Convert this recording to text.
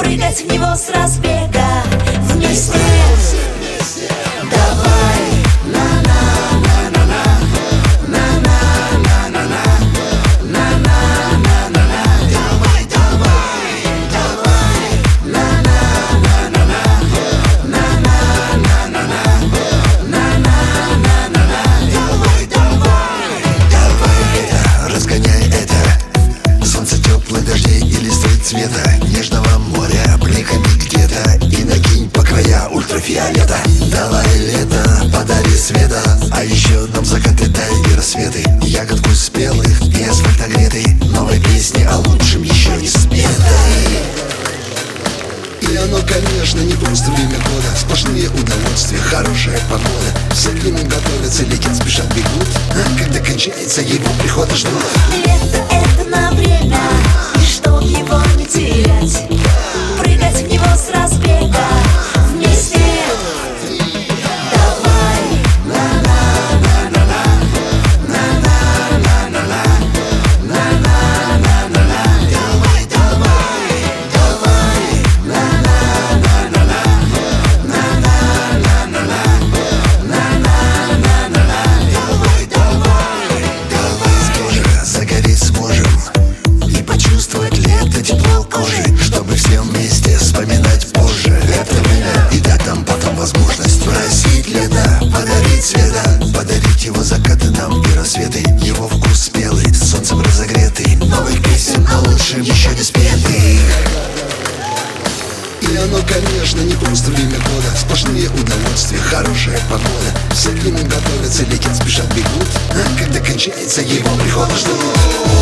прыгать в него с разбега вместе. Давай, на-на-на-на-на, на-на-на-на-на, на-на-на-на-на. Давай, давай, давай, на-на-на-на-на, на-на-на-на-на, на-на-на-на-на. Давай, давай, давай это, разгоняй это. Солнце, теплых дождей и листвы цвета нежного моря бликами где-то. И накинь по края ультрафиолета. Давай лето, подари света, а еще нам закаты, дай и рассветы. Ягодку спелых и асфальт огретый, новой песни о лучшем еще не спетой. И оно, конечно, не просто время года, сплошные удовольствия, хорошая погода. Все к нему готовятся, летят, спешат, бегут, а когда кончается, его прихода ждут. лето — это на время, и чтоб его не терять, прыгать в него с разбега вместе. Давай, на-на-на-на-на, на-на-на-на-на, на-на-на-на-на. Давай, давай, давай, на-на-на-на-на, на-на-на-на-на, на-на-на-на-на. Давай, давай, Давай тоже загореть сможем и почувствовать лето, тепло кожи, чтобы все вместе вспоминать позже это время. И дать нам потом возможность просить лето, подарить цвета, подарить его закаты нам и рассветы. Его вкус спелый, солнцем разогретый, новых песен о лучшем еще не спетых. И оно, конечно, не просто время года, сплошные удовольствия, хорошая погода. Все к нему готовятся, летят, спешат, бегут, а когда кончается, его прихода ждут.